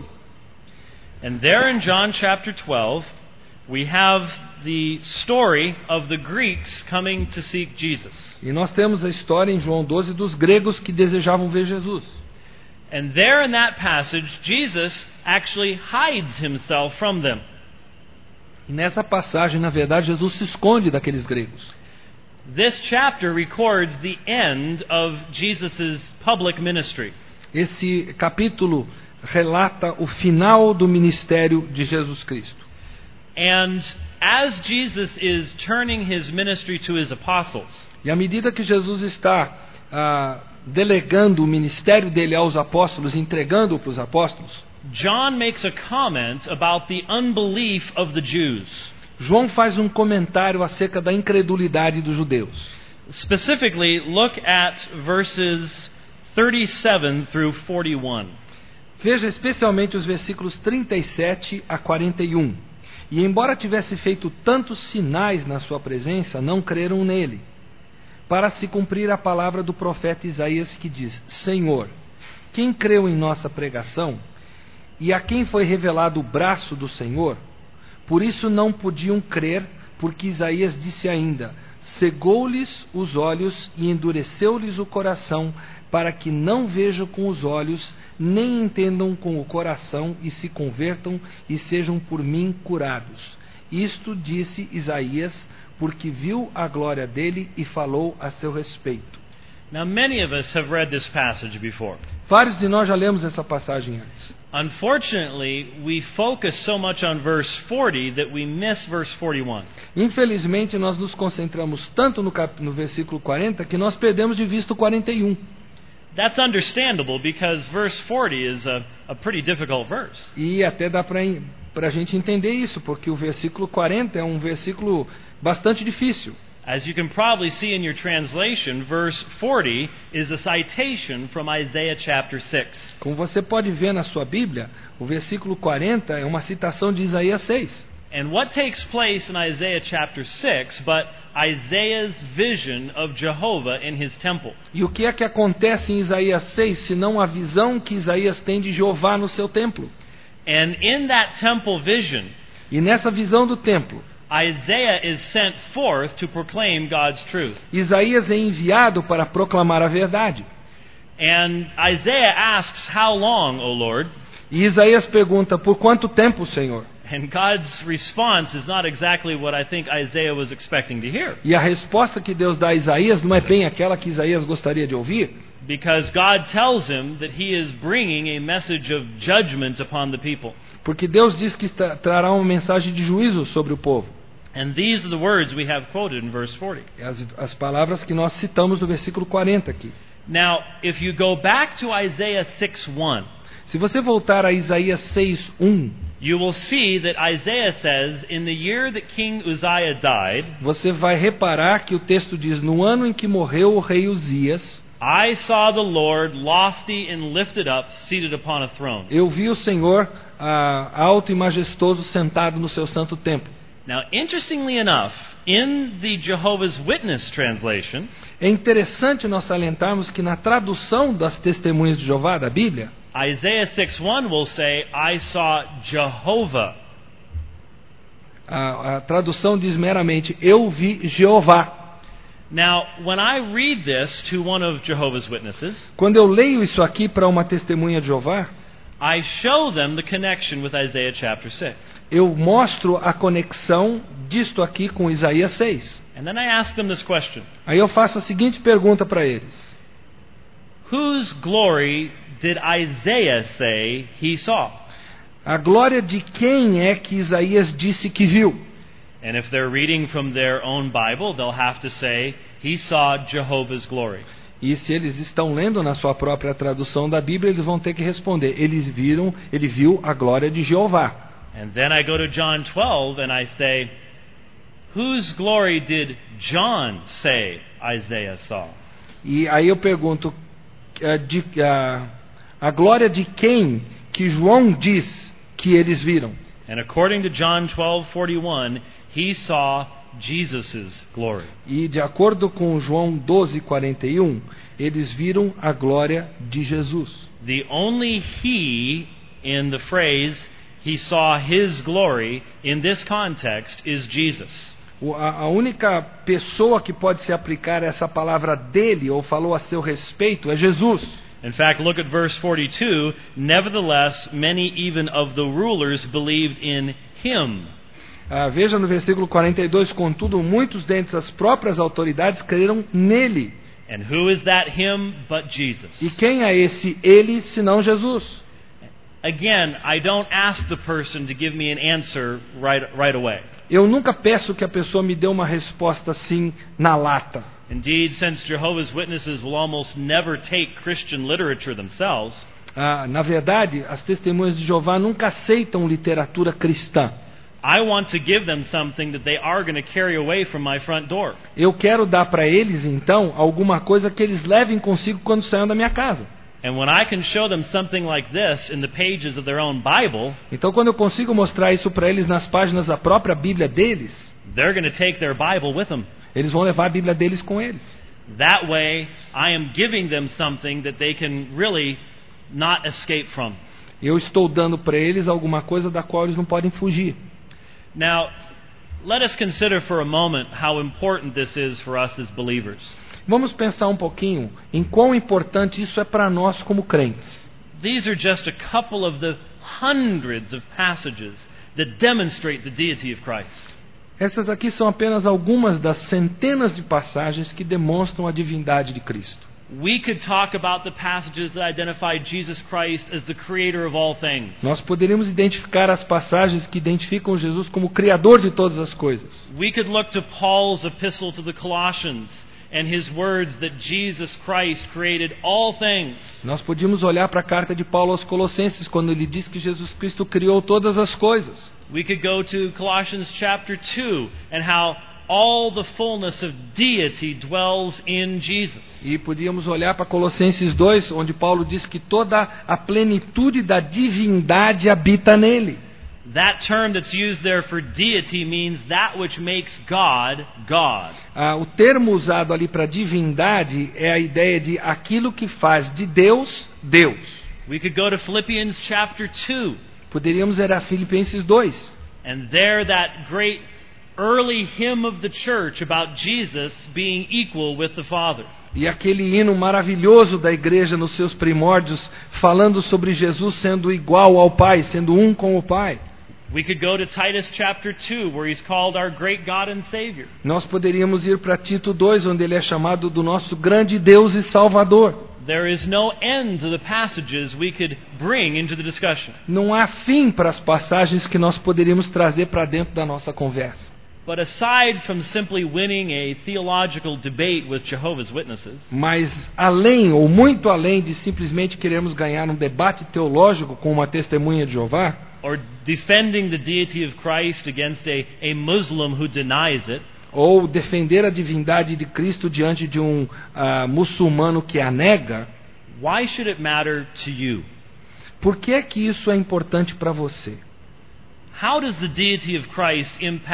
And there in John chapter twelve, we have the story of the Greeks coming to seek Jesus. E nós temos a história em João doze dos gregos que desejavam ver Jesus. And there in that passage, Jesus actually hides himself from them. E nessa passagem, na verdade, Jesus se esconde daqueles gregos. This chapter records the end of Jesus' public ministry. Esse capítulo relata o final do ministério de Jesus Cristo. And as Jesus is turning his ministry to his apostles, e à medida que Jesus está ah, delegando o ministério dele aos apóstolos, entregando-o para os apóstolos, John makes a comment about the unbelief of the Jews. João faz um comentário acerca da incredulidade dos judeus. Specifically, look at verses thirty-seven through forty-one. Veja especialmente os versículos trinta e sete a quarenta e um. E embora tivesse feito tantos sinais na sua presença, não creram nele. Para se cumprir a palavra do profeta Isaías que diz: Senhor, quem creu em nossa pregação? E a quem foi revelado o braço do Senhor? Por isso não podiam crer, porque Isaías disse ainda: cegou-lhes os olhos e endureceu-lhes o coração, para que não vejam com os olhos, nem entendam com o coração, e se convertam e sejam por mim curados. Isto disse Isaías, porque viu a glória dele e falou a seu respeito. Now, many of us have read this passage before. Vários de nós já lemos essa passagem antes. Unfortunately, we focus so much on verse forty that we miss verse forty-one. Infelizmente, nós nos concentramos tanto no, cap... no versículo quarenta que nós perdemos de vista o quarenta e um. That's understandable, because verse forty is a, a pretty difficult verse. E até dá para a gente entender isso, porque o versículo quarenta é um versículo bastante difícil. As you can probably see in your translation, verse forty is a citation from Isaiah chapter six. Como você pode ver na sua Bíblia, o versículo quarenta é uma citação de Isaías seis. And what takes place in Isaiah chapter six but Isaiah's vision of Jehovah in his temple? E o que é que acontece em Isaías seis, senão a visão que Isaías tem de Jeová no seu templo? And in that temple vision, e nessa visão do templo, Isaiah is sent forth to proclaim God's truth. Isaías é enviado para proclamar a verdade. And Isaiah asks, "How long, O Lord?" E Isaías pergunta, por quanto tempo, Senhor? And God's response is not exactly what I think Isaiah was expecting to hear. E a resposta que Deus dá a Isaías não é bem aquela que Isaías gostaria de ouvir. Because God tells him that he is bringing a message of judgment upon the people. Porque Deus diz que trará uma mensagem de juízo sobre o povo. And these are the words we have quoted in verse forty. As, as palavras que nós citamos do versículo quarenta aqui. Now, if you go back to Isaiah six one, se você voltar a Isaías seis um, you will see that Isaiah says, in the year that King Uzziah died, você vai reparar que o texto diz, no ano em que morreu o rei Uzias, I saw the Lord lofty and lifted up, seated upon a throne. Eu vi o Senhor ah, alto e majestoso sentado no seu santo templo. Now, interestingly enough, in the Jehovah's Witness translation, é interessante nós salientarmos que na tradução das Testemunhas de Jeová da Bíblia, Isaiah six one will say, I saw Jehovah. a, a tradução diz meramente, eu vi Jeová. Now, when I read this to one of Jehovah's Witnesses, Quando eu leio isso aqui para uma testemunha de Jeová, I show them the connection with Isaiah chapter six. eu mostro a conexão disto aqui com Isaías seis. And then I ask them this question. Aí eu faço a seguinte pergunta para eles. Whose glory did Isaiah say he saw? A glória de quem é que Isaías disse que viu? And if they're reading from their own Bible, they'll have to say, he saw Jehovah's glory. E se eles estão lendo na sua própria tradução da Bíblia, eles vão ter que responder. Eles viram, ele viu a glória de Jeová. And then I go to John twelve and I say, whose glory did John say Isaiah saw? E aí eu pergunto, a, de, a, a glória de quem que João diz que eles viram? And according to John twelve forty-one, he saw Jesus' glory. E de acordo com João doze, quarenta e um, eles viram a glória de Jesus. The only he in the phrase, he saw his glory, in this context, is Jesus. O, a, a única pessoa que pode se aplicar essa palavra dele, ou falou a seu respeito, é Jesus. In fact, look at verse forty-two. Nevertheless, many even of the rulers believed in him. Ah, veja no versículo quarenta e dois, contudo, muitos dentre as próprias autoridades creram nele. And who is that him but Jesus? E quem é esse ele, senão Jesus? Again, I don't ask the person to give me an answer right, right away. Eu nunca peço que a pessoa me dê uma resposta assim na lata. Indeed, since Jehovah's Witnesses will almost never take Christian literature themselves, Ah, na verdade, as testemunhas de Jeová nunca aceitam literatura cristã. I want to give them something that they are going to carry away from my front door. Eu quero dar para eles, então, alguma coisa que eles levem consigo quando saiam da minha casa. And when I can show them something like this in the pages of their own Bible, Então, quando eu consigo mostrar isso para eles nas páginas da própria Bíblia deles, they're going to take their Bible with them. eles vão levar a Bíblia deles com eles. That way, I am giving them something that they can really not escape from. Eu estou dando para eles alguma coisa da qual eles não podem fugir. Now, let us consider for a moment how important this is for us as believers. Vamos pensar um pouquinho em quão importante isso é para nós como crentes. These are just a couple of the hundreds of passages that demonstrate the deity of Christ. Essas aqui são apenas algumas das centenas de passagens que demonstram a divindade de Cristo. We could talk about the passages that identify Jesus Christ as the creator of all things. Nós poderíamos identificar as passagens que identificam Jesus como criador de todas as coisas. We could look to Paul's epistle to the Colossians and his words that Jesus Christ created all things. Nós podíamos olhar para a carta de Paulo aos Colossenses quando ele diz que Jesus Cristo criou todas as coisas. We could go to Colossians chapter two and how all the fullness of deity dwells in Jesus. E podíamos olhar para Colossenses dois, onde Paulo diz que toda a plenitude da divindade habita nele. That term that's used there for deity means that which makes God, God. Ah, o termo usado ali para divindade é a ideia de aquilo que faz de Deus, Deus. We could go to Philippians chapter two. Poderíamos ir a Filipenses dois. And there that great early hymn of the church about Jesus being equal with the Father. E aquele hino maravilhoso da igreja nos seus primórdios, falando sobre Jesus sendo igual ao Pai, sendo um com o Pai. We could go to Titus chapter two, where he's called our great God and Savior. Nós poderíamos ir para Tito dois, onde ele é chamado do nosso grande Deus e Salvador. There is no end to the passages we could bring into the discussion. Não há fim para as passagens que nós poderíamos trazer para dentro da nossa conversa. But aside from simply winning a theological debate with Jehovah's Witnesses, Mas além, ou muito além de simplesmente queremos ganhar um debate teológico com uma testemunha de Jeová, or defending the deity of Christ against a, a Muslim who denies it, ou defender a divindade de Cristo diante de um uh, muçulmano que a nega, why should it matter to you? por que é que isso é importante para você? How does the deity of Christ impact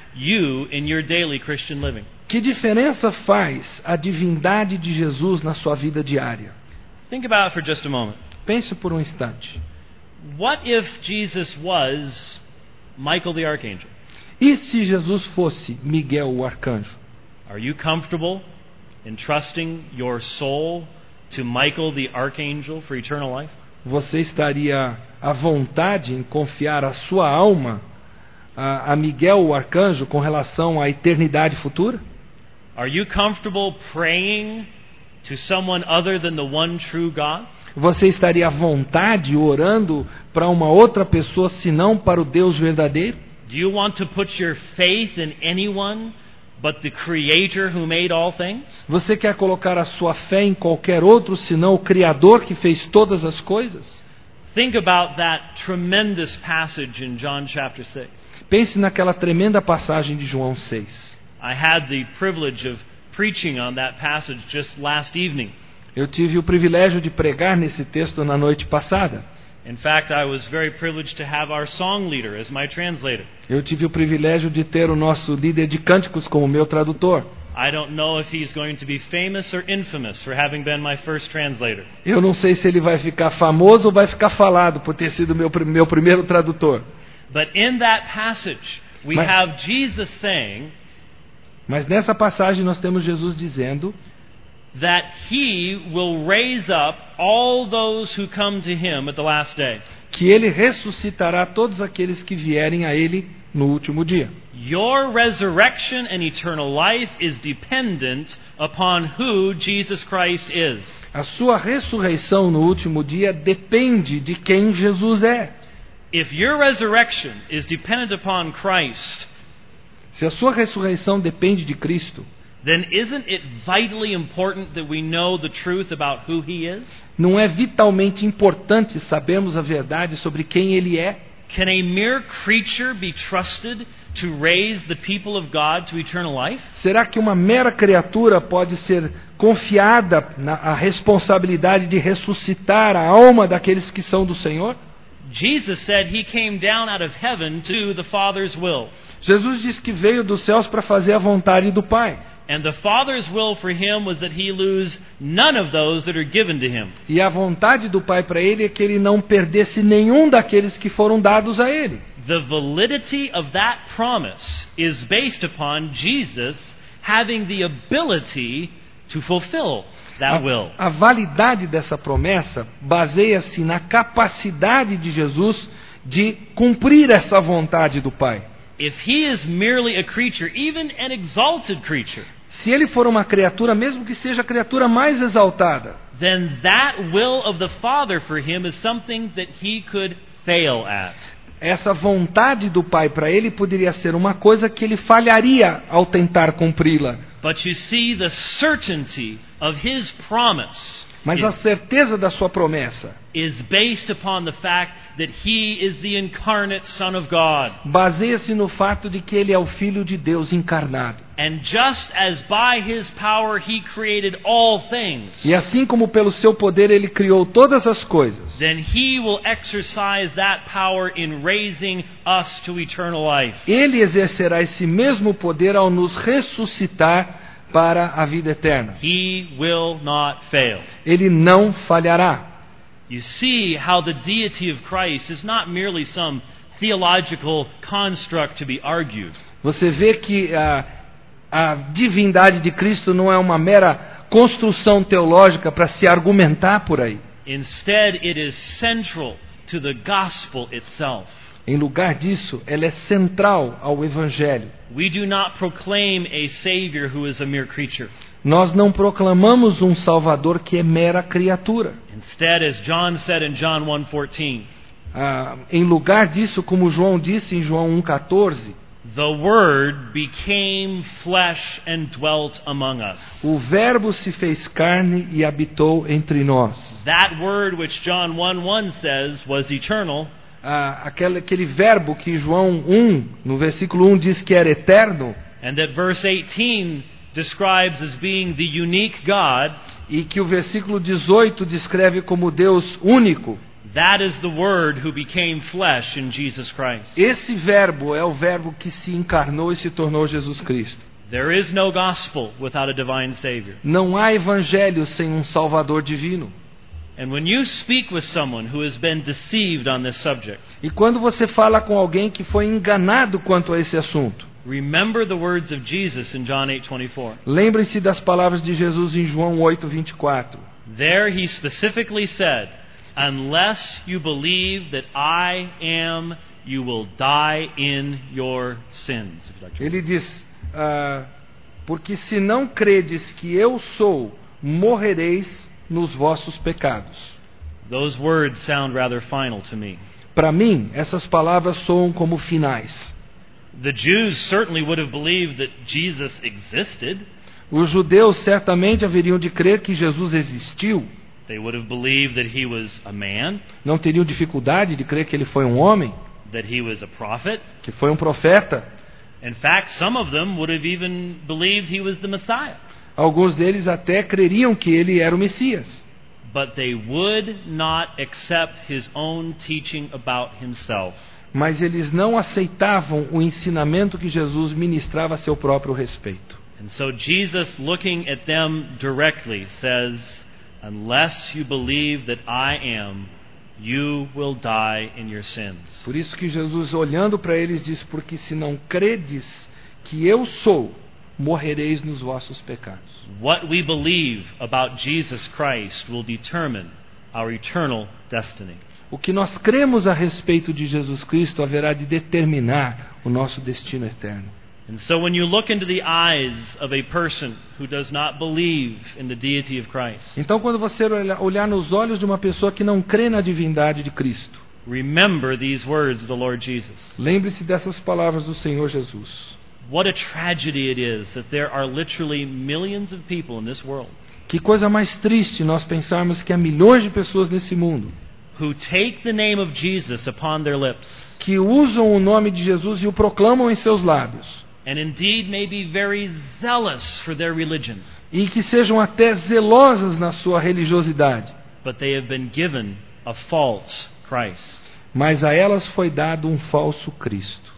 you in your daily Christian living? Que diferença faz a divindade de Jesus na sua vida diária? Think about it for just a moment. Pense por um instante. What if Jesus was Michael the archangel? E se Jesus fosse Miguel o arcanjo? Are you comfortable entrusting your soul to Michael the archangel for eternal life? Você estaria à vontade em confiar a sua alma a, a Miguel o arcanjo com relação à eternidade futura? Are you comfortable praying to someone other than the one true God? Você estaria à vontade orando para uma outra pessoa senão para o Deus verdadeiro? Do you want to put your faith in anyone but the Creator who made all things? Você quer colocar a sua fé em qualquer outro senão o Criador que fez todas as coisas? Think about that tremendous passage in John chapter six. Pense naquela tremenda passagem de João seis. I had the privilege of preaching on that passage just last evening. Eu tive o privilégio de pregar nesse texto na noite passada. In fact, I was very privileged to have our song leader as my translator. Eu tive o privilégio de ter o nosso líder de cânticos como meu tradutor. I don't know if he's going to be famous or infamous for having been my first translator. Eu não sei se ele vai ficar famoso ou vai ficar falado por ter sido meu, meu primeiro tradutor. But in that passage, we Mas- have Jesus saying Mas nessa passagem nós temos Jesus dizendo that he will raise up all those who come to him at the last day. que ele ressuscitará todos aqueles que vierem a ele no último dia. Your resurrection and eternal life is dependent upon who Jesus Christ is. A sua ressurreição no último dia depende de quem Jesus é. If your resurrection is dependent upon Christ, Se a sua ressurreição depende de Cristo, then isn't it vitally important that we know the truth about who he is? não é vitalmente importante sabermos a verdade sobre quem ele é? Can a mere creature be trusted to raise the people of God to eternal life? Será que uma mera criatura pode ser confiada na a responsabilidade de ressuscitar a alma daqueles que são do Senhor? Jesus said he came down out of heaven to the Father's will. Jesus diz que veio dos céus para fazer a vontade do Pai. And the Father's will for him was that he lose none of those that are given to him. E a vontade do Pai para ele é que ele não perdesse nenhum daqueles que foram dados a ele. The validity of that promise is based upon Jesus having the ability to fulfill that will. A, a validade dessa promessa baseia-se na capacidade de Jesus de cumprir essa vontade do Pai. If he is merely a creature, even an exalted creature, Se ele for uma criatura, mesmo que seja a criatura mais exaltada, then that will of the Father for him is something that he could fail at. essa vontade do Pai para ele poderia ser uma coisa que ele falharia ao tentar cumpri-la. But you see, the certainty of his promise Mas a is, certeza da sua promessa is based upon the fact that he is the incarnate Son of God. baseia-se no fato de que ele é o Filho de Deus encarnado. And just as by his power he created all things, E assim como pelo seu poder ele criou todas as coisas, then he will exercise that power in raising us to eternal life. ele exercerá esse mesmo poder ao nos ressuscitar para a vida eterna. He will not fail. Ele não falhará. You see how the deity of Christ is not merely some theological construct to be argued. Você vê que a, a divindade de Cristo não é uma mera construção teológica para se argumentar por aí. Instead, it is central to the gospel itself. Em lugar disso, ela é central ao Evangelho. We do not proclaim a Savior who is a mere creature. Nós não proclamamos um Salvador que é mera criatura. Instead, as John said in John one fourteen, Ah, em lugar disso, como João disse em João um catorze, the Word became flesh and dwelt among us. o Verbo se fez carne e habitou entre nós. That Word which John one one says was eternal, Ah, aquele, aquele verbo que João um, no versículo um, diz que era eterno, and that verse eighteen describes as being the unique God, e que o versículo dezoito descreve como Deus único, That is the Word who became flesh in Jesus Christ. Esse verbo é o verbo que se encarnou e se tornou Jesus Cristo. There is no gospel without a divine Savior. Não há evangelho sem um Salvador divino. And when you speak with someone who has been deceived on this subject, E quando você fala com alguém que foi enganado quanto a esse assunto, remember the words of Jesus in John eight twenty-four. lembre-se das palavras de Jesus em João oito, vinte e quatro. There he specifically said, "Unless you believe that I am, you will die in your sins." If you'd like to read. Ele diz, ah, porque se não credes que eu sou, morrereis nos vossos pecados. Those words sound rather final to me. Para mim, essas palavras soam como finais. The Jews certainly would have believed that Jesus existed. Os judeus certamente haveriam de crer que Jesus existiu. They would have believed that he was a man, Não teriam dificuldade de crer que ele foi um homem, that he was a prophet. que foi um profeta. In fact, some of them would have even believed he was the Messiah. Alguns deles até creriam que ele era o Messias. But they would not accept his own teaching about himself. Mas eles não aceitavam o ensinamento que Jesus ministrava a seu próprio respeito. And so Jesus, looking at them directly, says, "Unless you believe that I am, you will die in your sins." Por isso que Jesus, olhando para eles, diz, porque se não credes que eu sou, morrereis nos vossos pecados. What we believe about Jesus Christ will determine our eternal destiny. O que nós cremos a respeito de Jesus Cristo haverá de determinar o nosso destino eterno. And so when you look into the eyes of a person who does not believe in the deity of Christ, Então, quando você olhar nos olhos de uma pessoa que não crê na divindade de Cristo, remember these words of the Lord Jesus. lembre-se dessas palavras do Senhor Jesus. What a tragedy it is that there are literally millions of people in this world Que coisa mais triste nós pensarmos que há milhões de pessoas nesse mundo who take the name of Jesus upon their lips, que usam o nome de Jesus e o proclamam em seus lábios, and indeed may be very zealous for their religion, e que sejam até zelosas na sua religiosidade, but they have been given a false Christ. mas a elas foi dado um falso Cristo.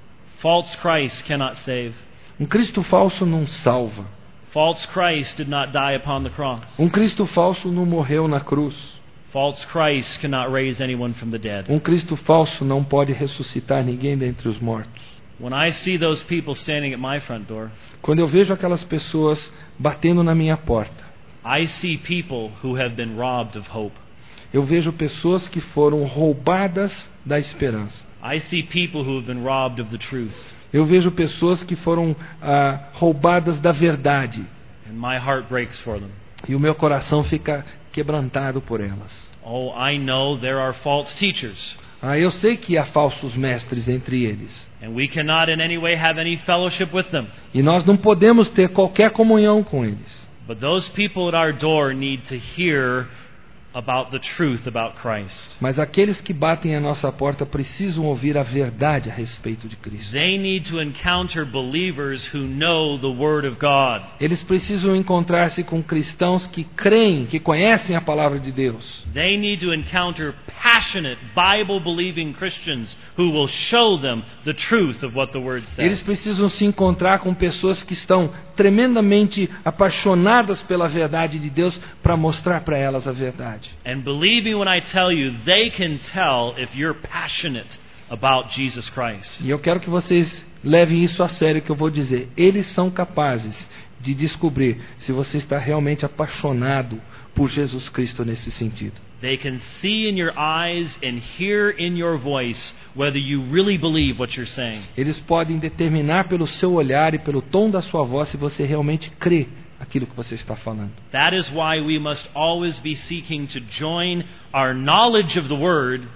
False Christ cannot save. Um Cristo falso não salva. False Christ did not die upon the cross. Um Cristo falso não morreu na cruz. False Christ cannot raise anyone from the dead. Um Cristo falso não pode ressuscitar ninguém dentre os mortos. When I see those people standing at my front door, Quando eu vejo aquelas pessoas batendo na minha porta, I see people who have been robbed of hope. eu vejo pessoas que foram roubadas da esperança. I see people who have been robbed of the truth. Eu vejo pessoas que foram ah, roubadas da verdade. And my heart breaks for them. E o meu coração fica quebrantado por elas. Oh, I know there are false teachers. Ah, eu sei que há falsos mestres entre eles. And we cannot in any way have any fellowship with them. E nós não podemos ter qualquer comunhão com eles. But those people at our door need to hear about the truth about Christ. Mas aqueles que batem à nossa porta precisam ouvir a verdade a respeito de Cristo. They need to encounter believers who know the Word of God. Eles precisam encontrar-se com cristãos que creem, que conhecem a palavra de Deus. They need to encounter passionate, Bible-believing Christians who will show them the truth of what the Word Eles says. precisam se encontrar com pessoas que estão tremendamente apaixonadas pela verdade de Deus para mostrar para elas a verdade. And believe me when I tell you, they can tell if you're passionate about Jesus Christ. E eu quero que vocês levem isso a sério que eu vou dizer. Eles são capazes de descobrir se você está realmente apaixonado por Jesus Cristo nesse sentido. They can see in your eyes and hear in your voice whether you really believe what you're saying. Eles podem determinar pelo seu olhar e pelo tom da sua voz se você realmente crê aquilo que você está falando. That is why we must always be seeking to join our knowledge of the Word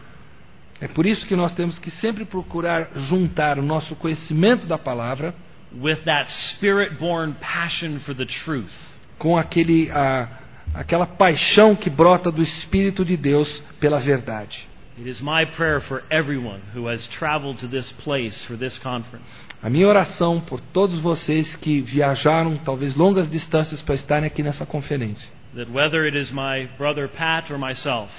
É por isso que nós temos que sempre procurar juntar o nosso conhecimento da palavra with that Spirit-born passion for the truth. com aquele, a, aquela paixão que brota do Espírito de Deus pela verdade. It is my prayer for everyone who has traveled to this place for this conference A minha oração por todos vocês que viajaram talvez longas distâncias para estarem aqui nessa conferência, that whether it is my brother Pat or myself,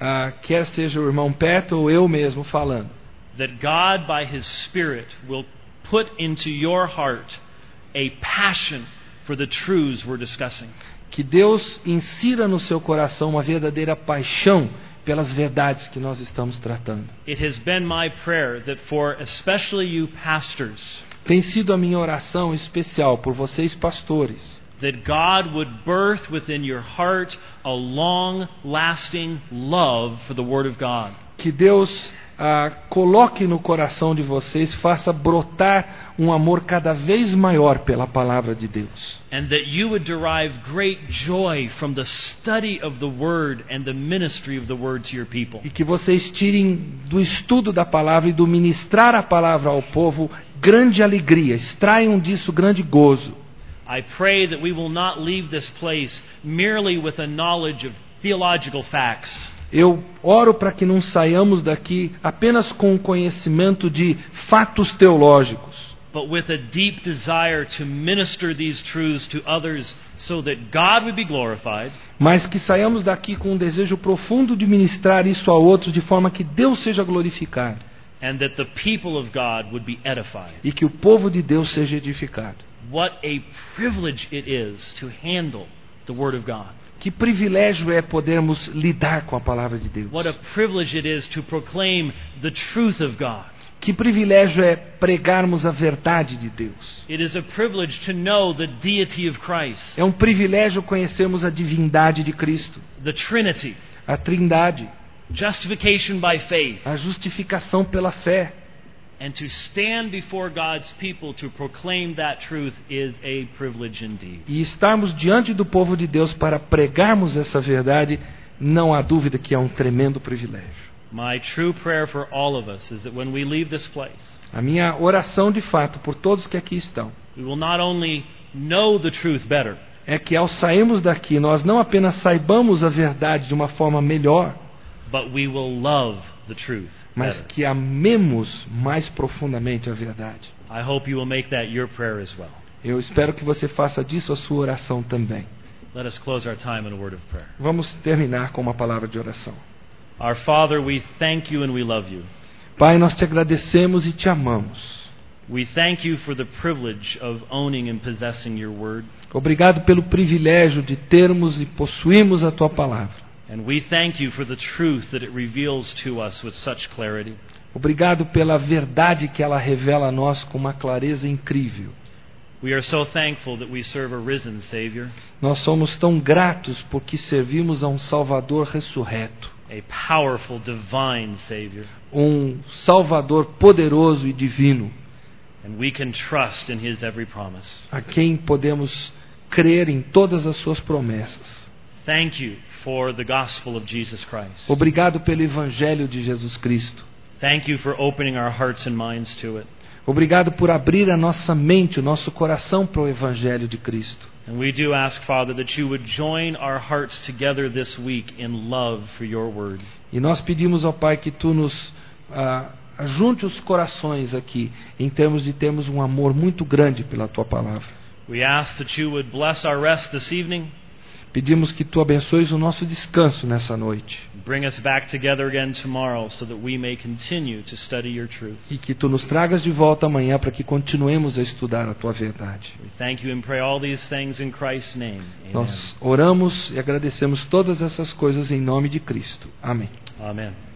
ah, quer seja o irmão Peto ou eu mesmo falando, that God by His Spirit will put into your heart a passion for the truths we're discussing. que Deus insira no seu coração uma verdadeira paixão pelas verdades que nós estamos tratando. It has been my prayer that for especially you pastors, Tem sido a minha oração especial por vocês pastores, that God would birth within your heart a long-lasting love for the Word of God. que Deus ah, coloque no coração de vocês, faça brotar um amor cada vez maior pela palavra de Deus. And that you would derive great joy from the study of the Word and the ministry of the Word to your people. E que vocês tirem do estudo da palavra e do ministrar a palavra ao povo grande alegria, extraiam disso grande gozo. I pray that we will not leave this place merely with a knowledge of theological facts, Eu oro para que não saiamos daqui apenas com o conhecimento de fatos teológicos, but with a deep desire to minister these truths to others so that God would be glorified mas que saiamos daqui com um desejo profundo de ministrar isso a outros de forma que Deus seja glorificado and that the people of God would be edified. e que o povo de Deus seja edificado. What a privilege it is to handle the Word of God. Que privilégio é podermos lidar com a palavra de Deus. What a privilege it is to proclaim the truth of God. Que privilégio é pregarmos a verdade de Deus. It is a privilege to know the deity of Christ, É um privilégio conhecermos a divindade de Cristo, the Trinity, a Trindade, justification by faith, a justificação pela fé. and to stand before God's people to proclaim that truth is a privilege indeed. E estarmos diante do povo de Deus para pregarmos essa verdade, não há dúvida que é um tremendo privilégio. My true prayer for all of us is that when we leave this place, A minha oração de fato por todos que aqui estão we will not only know the truth better, é que ao sairmos daqui nós não apenas saibamos a verdade de uma forma melhor, but we will love the truth mas better. que amemos mais profundamente a verdade. I hope you will make that your prayer as well. Eu espero que você faça disso a sua oração também. Let us close our time in a word of prayer. Vamos terminar com uma palavra de oração. Our Father, we thank you and we love you. Pai, nós te agradecemos e te amamos. We thank you for the privilege of owning and possessing your word. Obrigado pelo privilégio de termos e possuirmos a tua palavra. And we thank you for the truth that it reveals to us with such clarity. Obrigado pela verdade que ela revela a nós com uma clareza incrível. We are so thankful that we serve a risen Savior, Nós somos tão gratos porque servimos a um Salvador ressurreto, a powerful, divine Savior. um Salvador poderoso e divino, And we can trust in His every promise. a quem podemos crer em todas as suas promessas. Thank you for the gospel of Jesus Christ. Obrigado pelo Evangelho de Jesus Cristo. Thank you for opening our hearts and minds to it. Obrigado por abrir a nossa mente, o nosso coração para o Evangelho de Cristo. And we do ask, Father, that you would join our hearts together this week in love for your word. E nós pedimos ao Pai que tu nos ah, ajunte os corações aqui, em termos de termos um amor muito grande pela tua palavra. We ask that you would bless our rest this evening. Pedimos que tu abençoes o nosso descanso nessa noite. Bring us back together again tomorrow so that we may continue to study your truth. E que tu nos tragas de volta amanhã para que continuemos a estudar a tua verdade. We thank you and pray all these things in Christ's name. Amen. Nós oramos e agradecemos todas essas coisas em nome de Cristo. Amém. Amen.